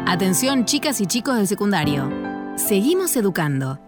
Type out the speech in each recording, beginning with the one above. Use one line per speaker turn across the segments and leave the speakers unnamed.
Atención, chicas y chicos del secundario. Seguimos educando.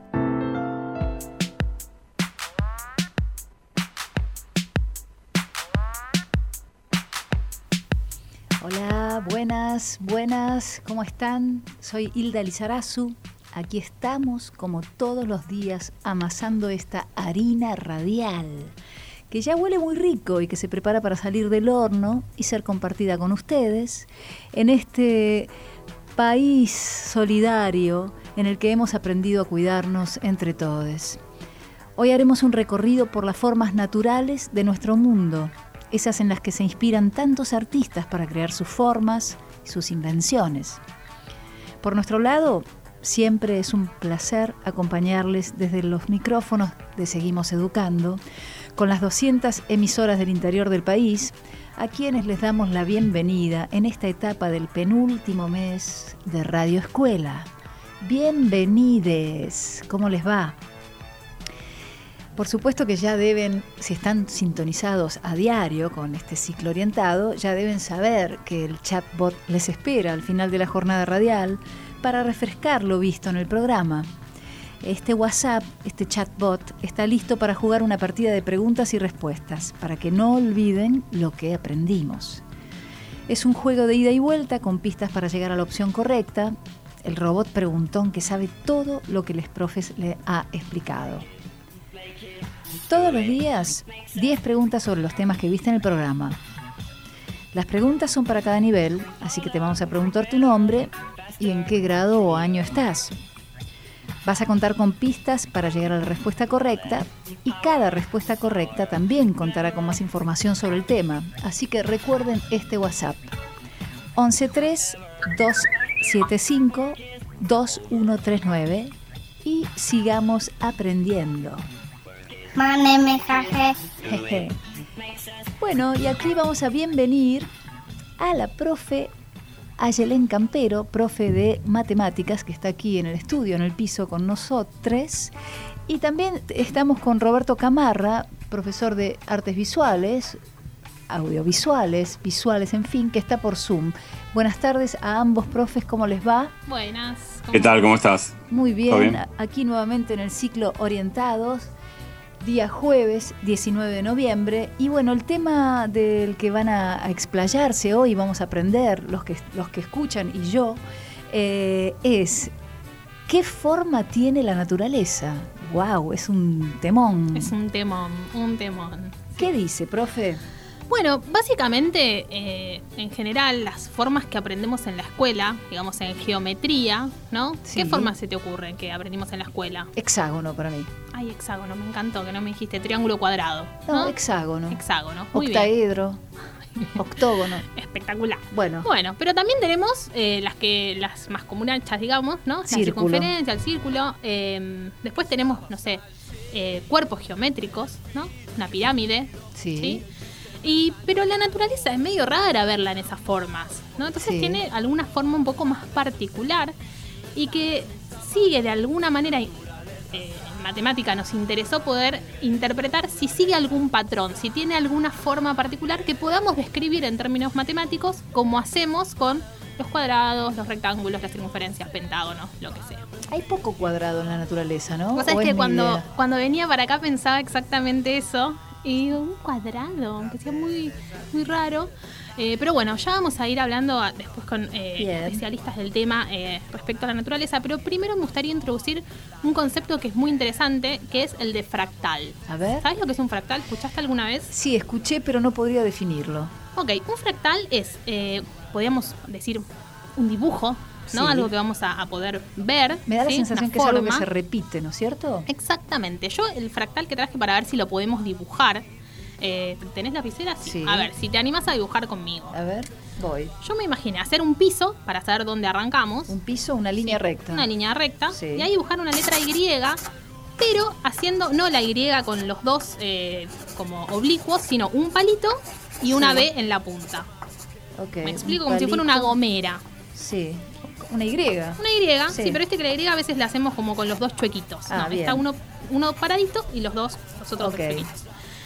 Hola, buenas, ¿cómo están? Soy Hilda Lizarazu. Aquí estamos, como todos los días, amasando esta harina radial, que ya huele muy rico y que se prepara para salir del horno y ser compartida con ustedes en este país solidario en el que hemos aprendido a cuidarnos entre todos. Hoy haremos un recorrido por las formas naturales de nuestro mundo, esas en las que se inspiran tantos artistas para crear sus formas y sus invenciones. Por nuestro lado, siempre es un placer acompañarles desde los micrófonos de Seguimos Educando, con las 200 emisoras del interior del país, a quienes les damos la bienvenida en esta etapa del penúltimo mes de Radio Escuela. Bienvenides, ¿cómo les va? Por supuesto que ya deben, si están sintonizados a diario con este ciclo orientado, ya deben saber que el chatbot les espera al final de la jornada radial para refrescar lo visto en el programa. Este WhatsApp, este chatbot, está listo para jugar una partida de preguntas y respuestas, para que no olviden lo que aprendimos. Es un juego de ida y vuelta con pistas para llegar a la opción correcta. El robot preguntón que sabe todo lo que les profes le ha explicado. Todos los días, 10 preguntas sobre los temas que viste en el programa. Las preguntas son para cada nivel, así que te vamos a preguntar tu nombre y en qué grado o año estás. Vas a contar con pistas para llegar a la respuesta correcta y cada respuesta correcta también contará con más información sobre el tema. Así que recuerden este WhatsApp: 113-275-2139 y sigamos aprendiendo.
Mándeme jaje.
Bueno, y aquí vamos a bienvenir a la profe Ayelén Campero, profe de matemáticas, que está aquí en el estudio, en el piso con nosotros. Y también estamos con Roberto Camarra, profesor de artes visuales, audiovisuales, visuales, en fin, que está por Zoom. Buenas tardes a ambos profes, ¿cómo les va?
Buenas.
¿Qué tal? ¿Cómo estás?
Muy bien,
¿Todo bien?
Aquí nuevamente en el ciclo Orientados, día jueves 19 de noviembre. Y bueno, el tema del que van a explayarse hoy, vamos a aprender los que escuchan y yo, es ¿qué forma tiene la naturaleza? ¡Wow! Es un temón.
Es un temón.
¿Qué dice, profe?
Bueno, básicamente, en general, las formas que aprendemos en la escuela, digamos en geometría, ¿no?
Sí.
¿Qué formas se te ocurren que aprendimos en la escuela?
Hexágono para mí.
Ay, hexágono, me encantó que no me dijiste triángulo cuadrado.
No, hexágono.
Hexágono, muy bien.
Octaedro. Octógono.
Espectacular.
Bueno,
Pero también tenemos las más comunes, digamos, ¿no? La
Círculo.
circunferencia, el círculo. Después tenemos, no sé, cuerpos geométricos, ¿no? Una pirámide.
sí.
Pero la naturaleza es medio rara verla en esas formas, ¿no? Entonces
Sí.
tiene alguna forma un poco más particular y que sigue de alguna manera, en matemática nos interesó poder interpretar si sigue algún patrón, si tiene alguna forma particular que podamos describir en términos matemáticos como hacemos con los cuadrados, los rectángulos, las circunferencias, pentágonos, lo que sea.
Hay poco cuadrado en la naturaleza, ¿no?
Vos
¿O
sabés
es
que
mi
cuando
idea?
venía para acá pensaba exactamente eso. Y digo, un cuadrado, aunque sea muy, muy raro. Pero bueno, ya vamos a ir hablando después con especialistas del tema respecto a la naturaleza. Pero primero me gustaría introducir un concepto que es muy interesante, que es el de fractal.
A ver.
¿Sabes lo que es un fractal? ¿Escuchaste alguna vez?
Sí, escuché, pero no podría definirlo.
Ok, un fractal es, podríamos decir, un dibujo, ¿no?
Sí.
Algo que vamos a poder ver.
Me da la
¿sí?
sensación
Una
que es algo que
forma.
se repite, ¿no es cierto?
Exactamente. Yo el fractal que traje para ver si lo podemos dibujar. ¿Tenés lapicera?
Sí.
A ver, si te animás a dibujar conmigo.
A ver, voy.
Yo me imaginé hacer un piso para saber dónde arrancamos.
Un piso, una línea recta.
Una línea recta.
Sí.
Y ahí dibujar una letra Y, pero haciendo no la Y con los dos como oblicuos, sino un palito y una
Sí.
B en la punta.
Ok,
Me
un
explico como si fuera una
palito.
gomera.
Sí, una Y.
Una Y,
Sí.
sí, pero que la Y a veces la hacemos como con los dos chuequitos.
Ah,
no,
bien.
está uno paradito y los otros dos
Ok.
chuequitos.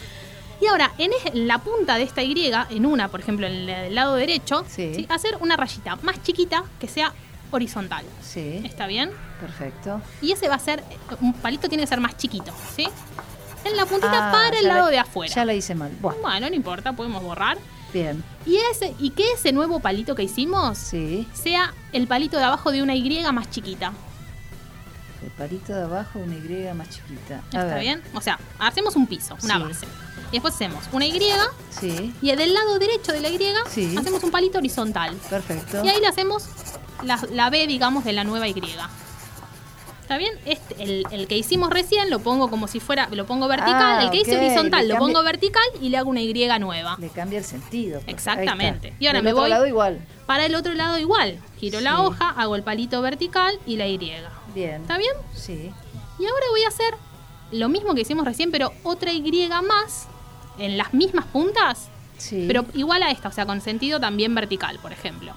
Y ahora, en la punta de esta Y, en una, por ejemplo, en el lado derecho,
Sí.
¿sí? Hacer una rayita más chiquita que sea horizontal.
Sí.
¿Está bien?
Perfecto.
Y ese va a ser, un palito tiene que ser más chiquito, ¿sí? En la puntita para el
ya
lado de afuera.
Ya la hice mal.
Bueno, no importa, podemos borrar.
Bien.
Y que ese nuevo palito que hicimos sea el palito de abajo de una Y más chiquita.
El palito de abajo, una Y más chiquita.
¿Está bien? O sea, hacemos un piso, una base. Y después hacemos una Y.
Sí.
Y del lado derecho de la Y hacemos un palito horizontal.
Perfecto.
Y ahí le hacemos la B, digamos, de la nueva Y. ¿Está bien? El que hicimos recién lo pongo como si fuera, lo pongo vertical. El que hice horizontal lo pongo vertical y le hago una Y nueva.
Le cambia el sentido.
Exactamente. Y ahora
del
me
otro
voy
lado igual.
para el otro lado igual. Giro la hoja, hago el palito vertical y la Y.
Bien.
¿Está bien?
Sí.
Y ahora voy a hacer lo mismo que hicimos recién, pero otra Y más en las mismas puntas, pero igual a esta, o sea, con sentido también vertical, por ejemplo.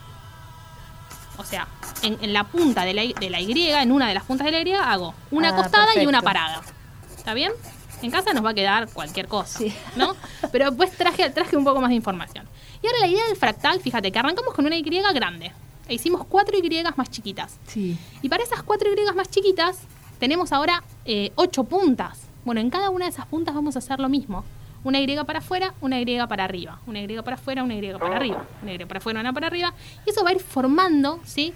O sea, en la punta de la Y, en una de las puntas de la Y, hago una acostada y una parada. ¿Está bien? En casa nos va a quedar cualquier cosa, ¿no? Pero después traje un poco más de información. Y ahora la idea del fractal, fíjate, que arrancamos con una Y grande. E hicimos 4 Y más chiquitas.
Sí.
Y para esas 4 Y más chiquitas, tenemos ahora 8 puntas. Bueno, en cada una de esas puntas vamos a hacer lo mismo. Una Y para afuera, una Y para arriba. Una Y para afuera, una Y para arriba. Una Y para afuera, una para arriba. Y eso va a ir formando, ¿sí?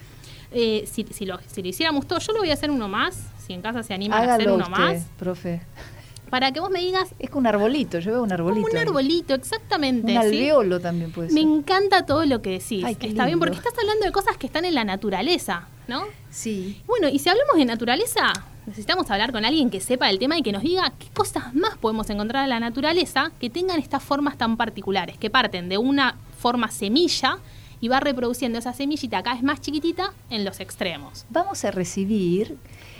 Si lo hiciéramos todo, yo lo voy a hacer uno más. Si en casa se animan a hacer uno más.
Profe.
Para que vos me digas...
Es como un arbolito, yo veo un arbolito.
Como un arbolito, exactamente.
Un alveolo también puede ser.
Me encanta todo lo que decís.
Ay, qué
Está bien,
lindo.
porque estás hablando de cosas que están en la naturaleza, ¿no?
Sí.
Bueno, y si hablamos de naturaleza, necesitamos hablar con alguien que sepa del tema y que nos diga qué cosas más podemos encontrar en la naturaleza que tengan estas formas tan particulares, que parten de una forma semilla y va reproduciendo esa semillita cada vez más chiquitita en los extremos.
Vamos a recibir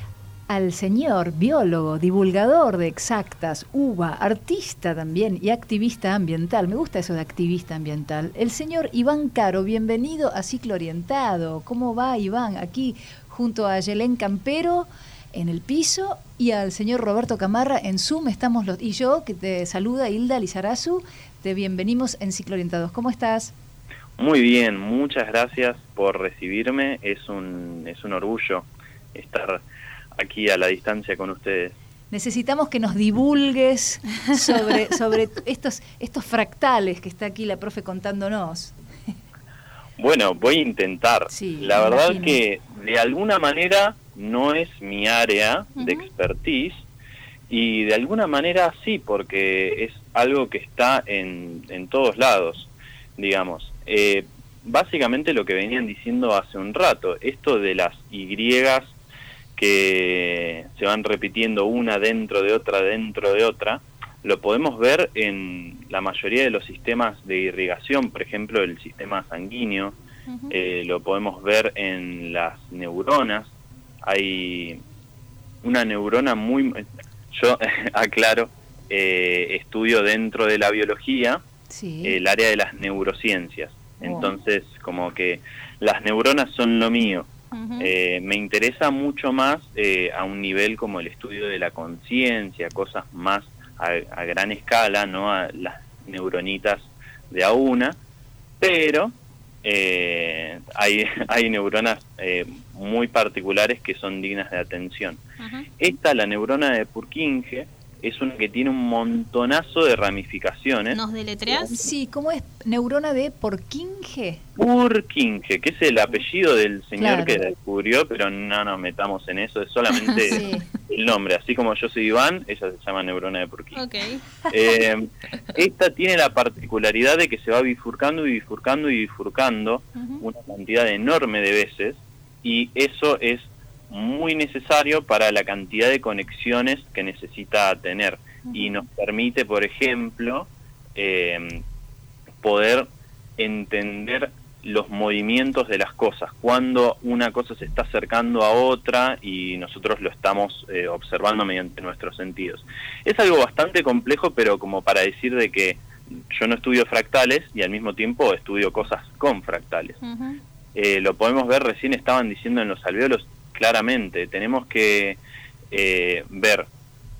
al señor biólogo, divulgador de exactas, uva, artista también y activista ambiental. Me gusta eso de activista ambiental. El señor Iván Caro, bienvenido a Ciclo Orientado. ¿Cómo va, Iván? Aquí junto a Yelén Campero en el piso y al señor Roberto Camarra en Zoom. Estamos y yo, que te saluda Hilda Lizarazu, te bienvenimos en Ciclo Orientados. ¿Cómo estás?
Muy bien, muchas gracias por recibirme. Es un orgullo estar aquí a la distancia con ustedes.
Necesitamos que nos divulgues sobre estos fractales que está aquí la profe contándonos.
Bueno, voy a intentar.
Sí,
la verdad
imagino.
que de alguna manera no es mi área de expertise y de alguna manera sí, porque es algo que está en todos lados, digamos. Básicamente lo que venían diciendo hace un rato, esto de las Y que se van repitiendo una dentro de otra, lo podemos ver en la mayoría de los sistemas de irrigación, por ejemplo el sistema sanguíneo, lo podemos ver en las neuronas. Hay una neurona yo aclaro, estudio dentro de la biología el área de las neurociencias, entonces como que las neuronas son lo mío. Me interesa mucho más a un nivel como el estudio de la conciencia, cosas más a gran escala, no a las neuronitas de a una, pero hay neuronas muy particulares que son dignas de atención. Esta, la neurona de Purkinje, es una que tiene un montonazo de ramificaciones.
¿Nos deletreas?
Sí, ¿cómo es? Neurona de Purkinje.
Purkinje, que es el apellido del señor
Claro.
que la descubrió, pero no nos metamos en eso, es solamente el nombre. Así como yo soy Iván, ella se llama neurona de Purkinje.
Okay.
Esta tiene la particularidad de que se va bifurcando y bifurcando y bifurcando una cantidad enorme de veces, y eso es muy necesario para la cantidad de conexiones que necesita tener, y nos permite, por ejemplo, poder entender los movimientos de las cosas, cuando una cosa se está acercando a otra y nosotros lo estamos observando mediante nuestros sentidos. Es algo bastante complejo, pero como para decir de que yo no estudio fractales y al mismo tiempo estudio cosas con fractales. Lo podemos ver, recién estaban diciendo en los alvéolos, claramente, tenemos que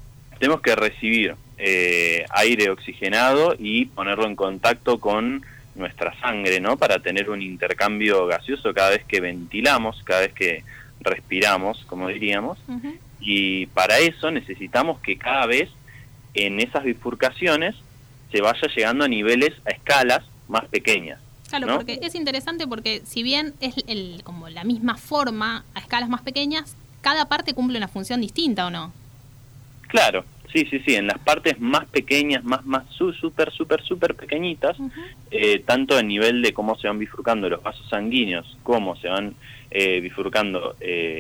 recibir aire oxigenado y ponerlo en contacto con nuestra sangre, ¿no? Para tener un intercambio gaseoso cada vez que ventilamos, cada vez que respiramos, como diríamos, y para eso necesitamos que cada vez en esas bifurcaciones se vaya llegando a escalas más pequeñas.
Claro, ¿no? Porque es interesante porque si bien es como la misma forma a escalas más pequeñas, cada parte cumple una función distinta, ¿o no?
Claro, sí, en las partes más pequeñas, más súper pequeñitas, tanto a nivel de cómo se van bifurcando los vasos sanguíneos, cómo se van bifurcando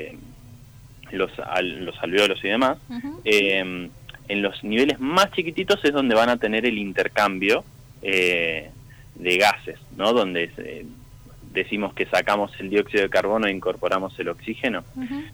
los alveolos y demás, en los niveles más chiquititos es donde van a tener el intercambio de gases, ¿no? Donde decimos que sacamos el dióxido de carbono e incorporamos el oxígeno.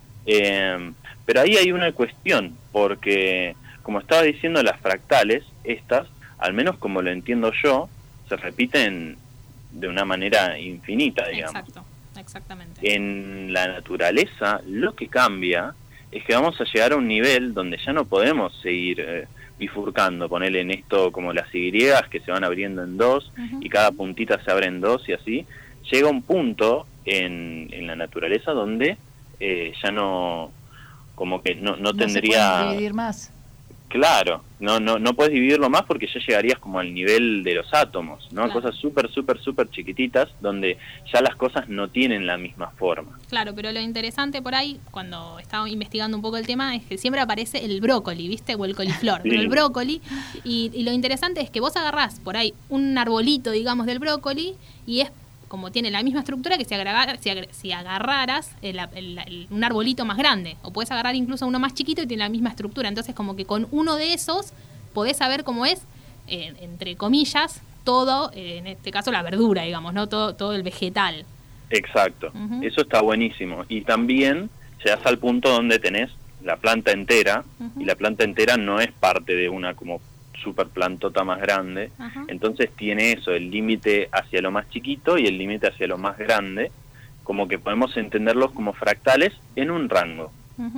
Pero ahí hay una cuestión, porque como estaba diciendo, las fractales, estas, al menos como lo entiendo yo, se repiten de una manera infinita, digamos.
Exactamente.
En la naturaleza lo que cambia es que vamos a llegar a un nivel donde ya no podemos seguir bifurcando, ponerle en esto como las Y que se van abriendo en dos y cada puntita se abre en dos y así. Llega un punto en la naturaleza donde ya no, como que no tendría...
se puede dividir más.
Claro, no puedes dividirlo más porque ya llegarías como al nivel de los átomos, ¿no? Claro. Cosas súper chiquititas donde ya las cosas no tienen la misma forma.
Claro, pero lo interesante por ahí, cuando estaba investigando un poco el tema, es que siempre aparece el brócoli, ¿viste? O el coliflor, sí. Pero el brócoli, y lo interesante es que vos agarrás por ahí un arbolito, digamos, del brócoli, y es como tiene la misma estructura que si agarraras un arbolito más grande, o puedes agarrar incluso uno más chiquito y tiene la misma estructura. Entonces como que con uno de esos podés saber cómo es, entre comillas, todo, en este caso la verdura, digamos, ¿no? Todo el vegetal.
Exacto, eso está buenísimo. Y también llegas al punto donde tenés la planta entera, y la planta entera no es parte de una como super plantota más grande, entonces tiene eso, el límite hacia lo más chiquito y el límite hacia lo más grande, como que podemos entenderlos como fractales en un rango.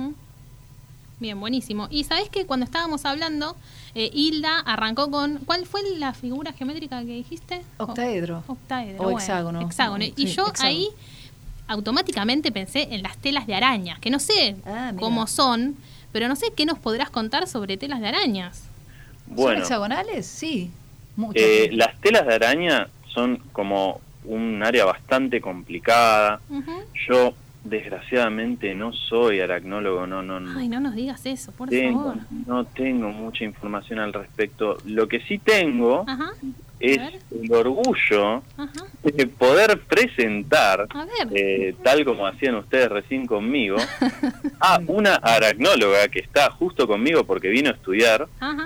Bien, buenísimo. Y sabés que cuando estábamos hablando, Hilda arrancó con... ¿Cuál fue la figura geométrica que dijiste?
Octaedro.
Octaedro.
O hexágono.
Hexágono.
Sí,
y yo
hexágono.
ahí automáticamente pensé en las telas de arañas, que no sé cómo son, pero no sé qué nos podrás contar sobre telas de arañas.
Bueno, ¿son hexagonales? Sí, mucho.
Las telas de araña son como un área bastante complicada. Yo, desgraciadamente, no soy aracnólogo, no.
Ay, no nos digas eso, por favor.
No tengo mucha información al respecto. Lo que sí tengo es el orgullo de poder presentar, tal como hacían ustedes recién conmigo, a una aracnóloga que está justo conmigo porque vino a estudiar,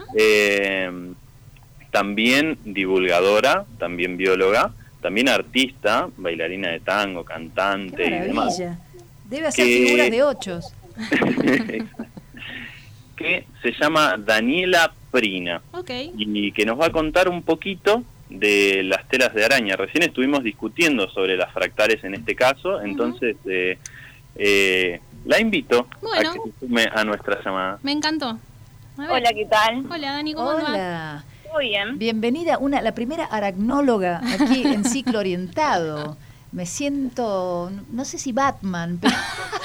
también divulgadora, también bióloga, también artista, bailarina de tango, cantante y demás.
Debe hacer figuras de ochos.
Que se llama Daniela Prina, y que nos va a contar un poquito de las telas de araña. Recién estuvimos discutiendo sobre las fractales en este caso, entonces la invito a que se sume a nuestra llamada.
Me encantó.
Hola, ¿qué tal?
Hola, Dani, ¿cómo
va?
Muy bien.
Bienvenida, la primera aracnóloga aquí en Ciclo Orientado. Me siento, no sé si Batman, pero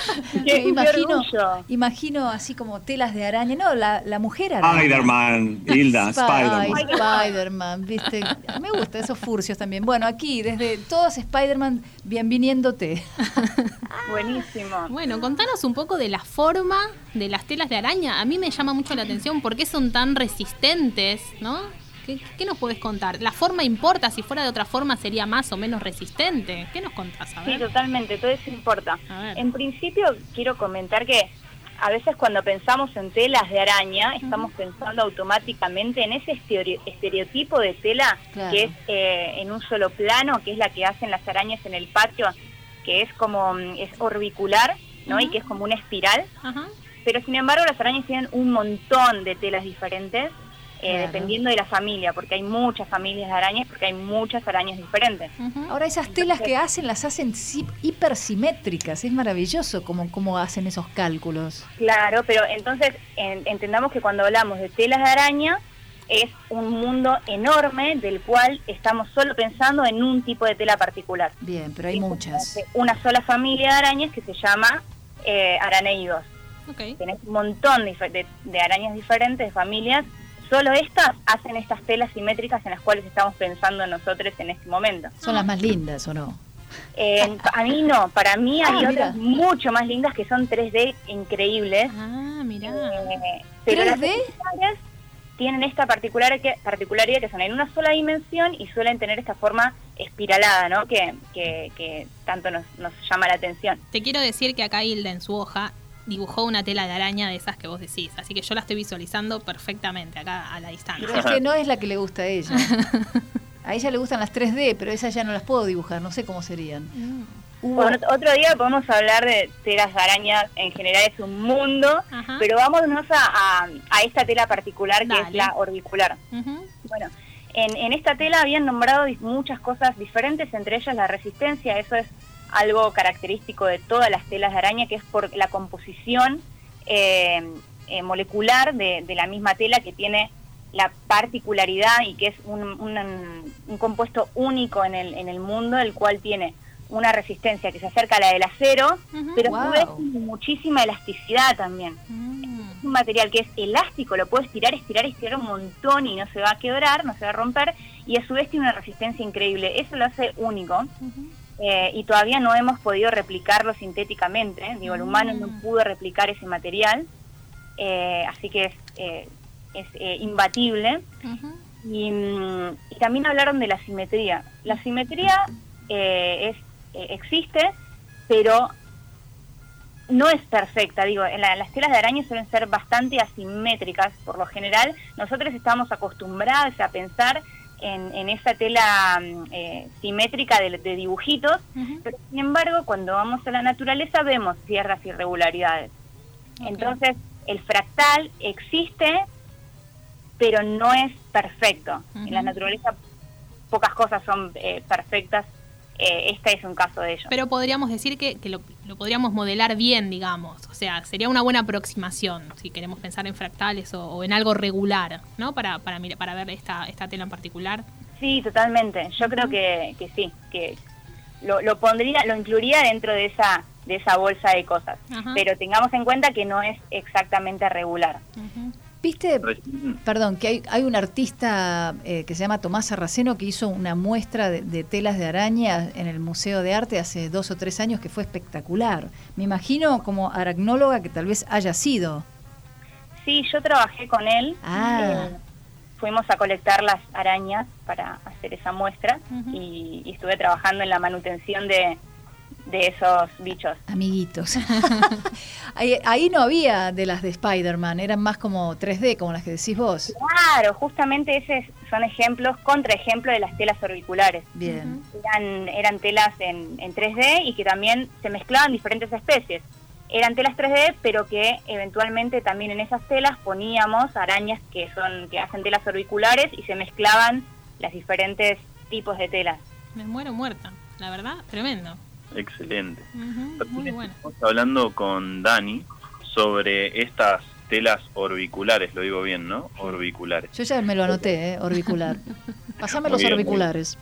imagino así como telas de araña. No, la mujer araña.
Spider-Man, Hilda, Spider-Man.
Spider-Man, ¿viste? Me gusta esos furcios también. Bueno, aquí, desde todos Spider-Man, bienviniéndote.
Buenísimo.
Bueno, contanos un poco de la forma de las telas de araña. A mí me llama mucho la atención por qué son tan resistentes, ¿no? ¿Qué nos podés contar? ¿La forma importa? Si fuera de otra forma sería más o menos resistente. ¿Qué nos contás? A ver.
Sí, totalmente, todo eso importa. En principio quiero comentar que a veces cuando pensamos en telas de araña, estamos pensando automáticamente en ese estereotipo de tela que es en un solo plano, que es la que hacen las arañas en el patio, que es orbicular, ¿no? Y que es como una espiral. Pero sin embargo las arañas tienen un montón de telas diferentes. Dependiendo de la familia, porque hay muchas familias de arañas, porque hay muchas arañas diferentes.
Ahora, esas telas que las hacen hipersimétricas, es maravilloso cómo hacen esos cálculos.
Claro, pero entonces entendamos que cuando hablamos de telas de araña, es un mundo enorme del cual estamos solo pensando en un tipo de tela particular.
Bien, pero hay muchas.
Una sola familia de arañas que se llama araneidos.
Okay.
Tenés un montón de arañas diferentes, de familias. Solo estas hacen estas telas simétricas en las cuales estamos pensando nosotros en este momento.
¿Son las más lindas o no?
A mí no, para mí hay otras
mira.
mucho más lindas que son 3D increíbles.
Ah, mirá.
Pero
3D
las secundarias tienen esta particularidad que son en una sola dimensión y suelen tener esta forma espiralada, ¿no? Que tanto nos llama la atención.
Te quiero decir que acá Hilda en su hoja dibujó una tela de araña de esas que vos decís, así que yo la estoy visualizando perfectamente acá a la distancia.
Pero es que no es la que le gusta a ella. A ella le gustan las 3D, pero esas ya no las puedo dibujar, no sé cómo serían.
Bueno, otro día podemos hablar de telas de arañas, en general es un mundo,
Ajá.
pero vámonos a esta tela particular que
Dale.
es la orbicular.
Uh-huh.
Bueno, en esta tela habían nombrado muchas cosas diferentes, entre ellas la resistencia. Eso es algo característico de todas las telas de araña, que es por la composición molecular de la misma tela, que tiene la particularidad y que es un compuesto único en el mundo, el cual tiene una resistencia que se acerca a la del acero,
Uh-huh.
pero a su vez
Wow.
tiene muchísima elasticidad también. Es un material que es elástico, lo puedes estirar un montón y no se va a quebrar, no se va a romper, y a su vez tiene una resistencia increíble. Eso lo hace único.
Uh-huh.
Y todavía no hemos podido replicarlo sintéticamente, ¿eh? Digo, el humano no pudo replicar ese material, así que es imbatible.
Uh-huh.
Y también hablaron de la simetría. La simetría existe, pero no es perfecta. Digo, las telas de araña suelen ser bastante asimétricas por lo general. Nosotros estamos acostumbrados a pensar en esa tela simétrica de dibujitos,
Uh-huh.
pero sin embargo cuando vamos a la naturaleza vemos ciertas irregularidades.
Ok.
Entonces el fractal existe, pero no es perfecto.
Uh-huh.
En la naturaleza pocas cosas son perfectas. Este es un caso de ello.
Pero podríamos decir que lo podríamos modelar bien, digamos. O sea, sería una buena aproximación si queremos pensar en fractales o en algo regular, ¿no? Para ver esta tela en particular.
Sí, totalmente. Yo creo que sí, que lo incluiría dentro de esa bolsa de cosas.
Ajá.
Pero tengamos en cuenta que no es exactamente regular.
Uh-huh.
¿Viste? Perdón, que hay un artista que se llama Tomás Sarraceno que hizo una muestra de telas de araña en el Museo de Arte hace 2 o 3 años que fue espectacular. Me imagino como aracnóloga que tal vez haya sido.
Sí, yo trabajé con él.
Ah.
Fuimos a colectar las arañas para hacer esa muestra.
Uh-huh.
y estuve trabajando en la manutención de esos bichos.
Amiguitos. Ahí no había de las de Spider-Man, eran más como 3D, como las que decís vos.
Claro, justamente esos son contraejemplos de las telas orbiculares.
Bien.
Eran telas en 3D y que también se mezclaban diferentes especies. Eran telas 3D, pero que eventualmente también en esas telas poníamos arañas que hacen telas orbiculares y se mezclaban los diferentes tipos de telas.
Me muero muerta, la verdad, tremendo.
Excelente.
Uh-huh. Muy bueno.
Estamos hablando con Dani sobre estas telas orbiculares, lo digo bien, ¿no? Orbiculares.
Yo ya me lo anoté, orbicular. Pasame
Muy
los
bien,
orbiculares.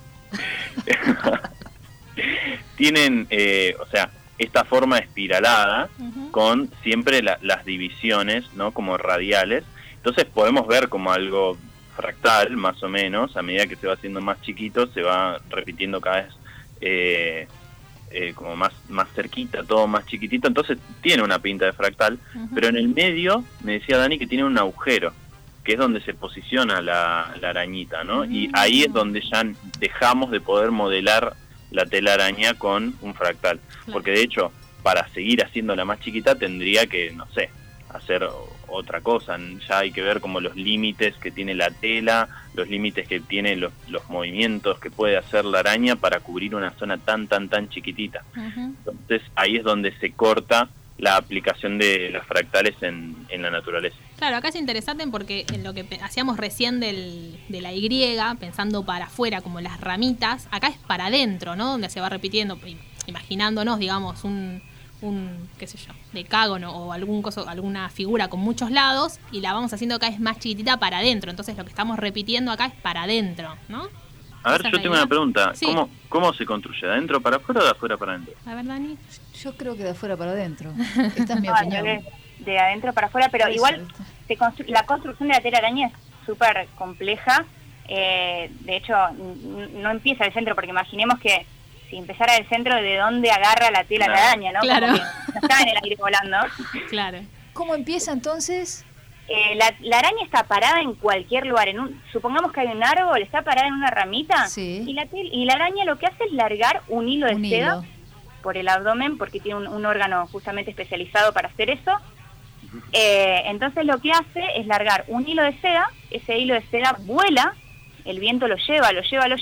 Tienen, esta forma espiralada
Uh-huh.
con siempre las divisiones, ¿no? Como radiales. Entonces podemos ver como algo fractal, más o menos, a medida que se va haciendo más chiquito, se va repitiendo cada vez como más cerquita, todo más chiquitito, entonces tiene una pinta de fractal,
Uh-huh.
pero en el medio, me decía Dani, que tiene un agujero, que es donde se posiciona la arañita, ¿no? Y ahí es donde ya dejamos de poder modelar la telaraña con un fractal, porque de hecho, para seguir haciéndola más chiquita tendría que, no sé, hacer otra cosa. Ya hay que ver como los límites que tiene la tela, los límites que tiene los movimientos que puede hacer la araña para cubrir una zona tan chiquitita.
Uh-huh.
Entonces ahí es donde se corta la aplicación de las fractales en la naturaleza.
Claro, acá es interesante porque en lo que hacíamos recién de la Y, pensando para afuera como las ramitas, acá es para adentro, ¿no? Donde se va repitiendo, imaginándonos, digamos, qué sé yo, decágono o alguna figura con muchos lados y la vamos haciendo cada vez más chiquitita para adentro. Entonces lo que estamos repitiendo acá es para adentro, ¿no?
A ver, yo tengo una pregunta.
Sí.
¿Cómo se construye? ¿De adentro para afuera o de afuera para adentro?
A ver, Dani.
Yo creo que de afuera para adentro. Esta es mi opinión.
De adentro para afuera, pero igual la construcción de la telaraña es súper compleja. De hecho, no empieza del centro, porque imaginemos que si empezara del centro, ¿de dónde agarra la tela la araña? ¿No?
Claro.
Como que no está en el aire volando.
Claro.
¿Cómo empieza entonces?
La araña está parada en cualquier lugar. Supongamos que hay un árbol, está parada en una ramita,
sí.
y la araña lo que hace es largar un hilo de seda por el abdomen, porque tiene un órgano justamente especializado para hacer eso. Entonces lo que hace es largar un hilo de seda, ese hilo de seda vuela, el viento lo lleva,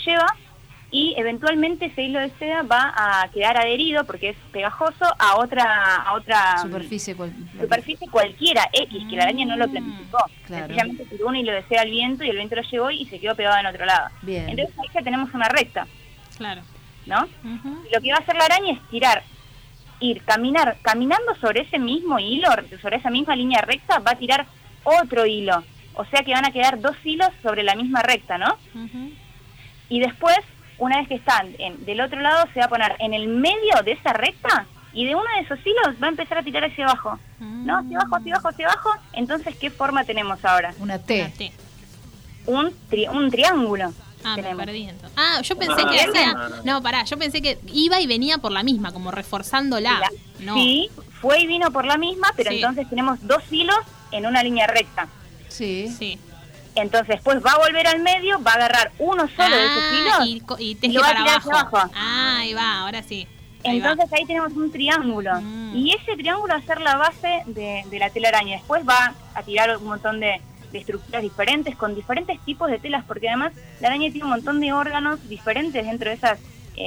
y eventualmente ese hilo de seda va a quedar adherido, porque es pegajoso, a otra
superficie
cualquiera, X, que la araña no lo planificó.
Claro.
Sencillamente tiró un hilo de seda al viento y el viento lo llevó y se quedó pegado en otro lado.
Bien.
Entonces ahí ya tenemos una recta,
Claro.
¿no? Lo que va a hacer la araña es caminando sobre ese mismo hilo, sobre esa misma línea recta, va a tirar otro hilo. O sea que van a quedar 2 hilos sobre la misma recta, ¿no? Y después, una vez que están del otro lado, se va a poner en el medio de esa recta y de uno de esos hilos va a empezar a tirar hacia abajo. ¿No? Hacia abajo. Entonces, ¿qué forma tenemos ahora?
Una T.
Una T.
Un triángulo.
Me perdí entonces. Yo pensé que hacía... No, pará, yo pensé que iba y venía por la misma, como reforzándola. No.
Sí, fue y vino por la misma, pero entonces tenemos 2 hilos en una línea recta.
Sí.
Entonces después va a volver al medio, va a agarrar uno solo de esos hilos
y teje
lo va a
para
tirar hacia abajo.
Ahí va, ahora sí.
Entonces ahí tenemos un triángulo. Y ese triángulo va a ser la base de la telaraña. Después va a tirar un montón de estructuras diferentes, con diferentes tipos de telas, porque además la araña tiene un montón de órganos diferentes dentro de esas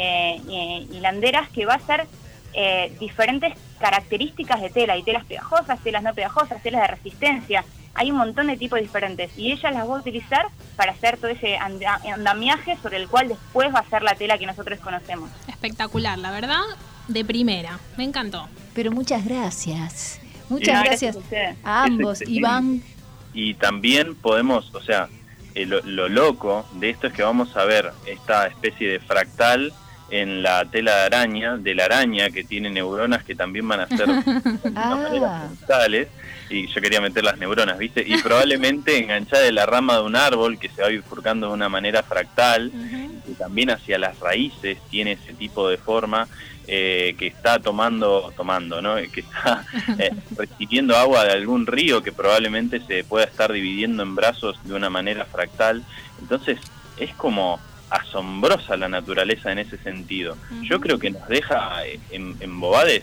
hilanderas, que va a ser diferentes características de tela. Hay telas pegajosas, telas no pegajosas, telas de resistencia. Hay un montón de tipos diferentes y ella las va a utilizar para hacer todo ese andamiaje sobre el cual después va a ser la tela que nosotros conocemos.
Espectacular, la verdad, de primera. Me encantó.
Pero muchas gracias. Muchas gracias a ambos, Iván.
Y también podemos, o sea, lo loco de esto es que vamos a ver esta especie de fractal en la tela de la araña, que tiene neuronas que también van a ser de manera fractales. Y yo quería meter las neuronas, ¿viste? Y probablemente enganchada de la rama de un árbol que se va bifurcando de una manera fractal, y también hacia las raíces tiene ese tipo de forma, que está tomando, ¿no? Que está recibiendo agua de algún río que probablemente se pueda estar dividiendo en brazos de una manera fractal. Entonces es como asombrosa la naturaleza en ese sentido. Yo creo que nos deja embobades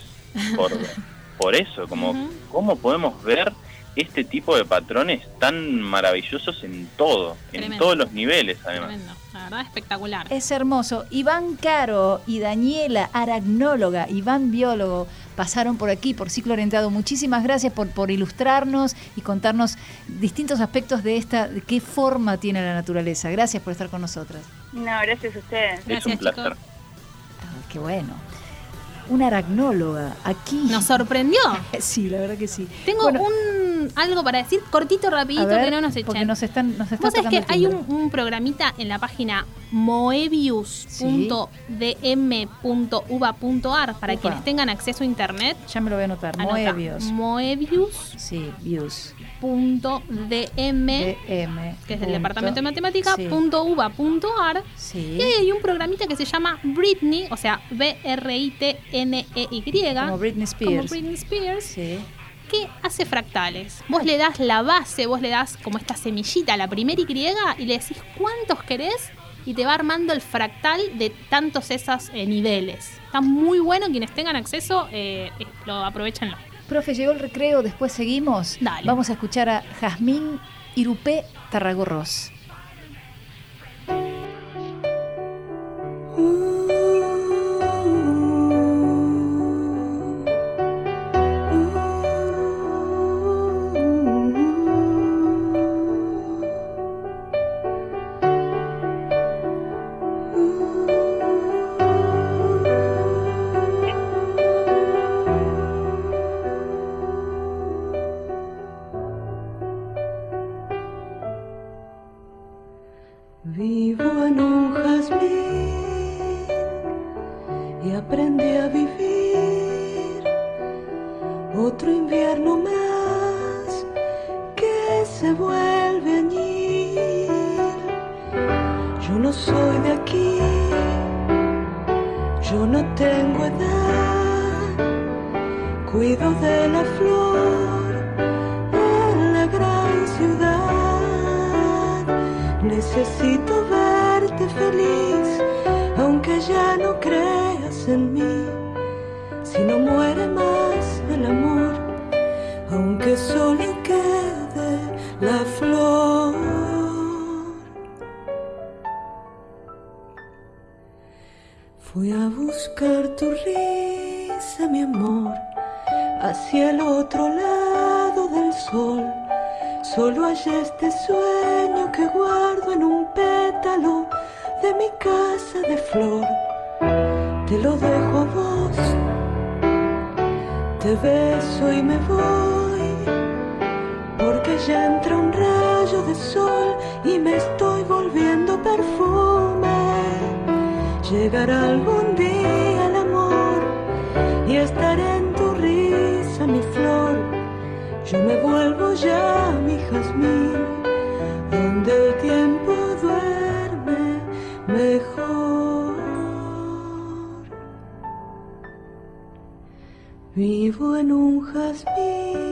por eso, como cómo podemos ver este tipo de patrones tan maravillosos en todo,
Tremendo.
En todos los niveles además.
Tremendo, la verdad espectacular.
Es hermoso. Iván Caro y Daniela, aracnóloga, Iván biólogo, pasaron por aquí, por Ciclo Orientado. Muchísimas gracias por ilustrarnos y contarnos distintos aspectos de de qué forma tiene la naturaleza. Gracias por estar con nosotras.
No, gracias a ustedes.
Es un placer.
Chicos.
Qué bueno. Una aracnóloga aquí.
¿Nos sorprendió?
Sí, la verdad que sí.
Tengo algo para decir, cortito, rapidito,
ver,
que no nos echen.
Porque nos están
Vos sabés
tocando
que
el
hay
timbre.
un programita en la página moebius.dm.uva.ar para
Upa.
quienes tengan acceso a internet.
Ya me lo voy a anotar.
Anota,
Moebius.
Moebius.dm,
Sí, views.
que es del departamento de matemática,
Sí.
.uva.ar.
Sí.
Y ahí hay un programita que se llama Britney, o sea, BRITNEY.
Como Britney Spears.
Como Britney Spears.
Sí.
Que hace fractales. Vos le das la base, vos le das como esta semillita, la primera Y, y le decís cuántos querés y te va armando el fractal de tantos esos niveles. Está muy bueno, quienes tengan acceso, lo aprovechenlo.
Profe, llegó el recreo, después seguimos.
Dale.
Vamos a escuchar a Jazmín Irupé Tarragorros.
Otro invierno más que se vuelve añil. Yo no soy de aquí, yo no tengo edad, cuido de la flor en la gran ciudad. Necesito verte feliz, aunque ya no creas en mí. Si no muere más el amor, aunque solo quede la flor. Fui a buscar tu risa, mi amor, hacia el otro lado del sol. Solo hallé este sueño que guardo en un pétalo de mi casa de flor. Te lo dejo a vos, te beso y me voy, porque ya entra un rayo de sol y me estoy volviendo perfume. Llegará algún día el amor y estaré en tu risa, mi flor. Yo me vuelvo ya mi jazmín, donde el tiempo duerme mejor. Vivo en un jazmín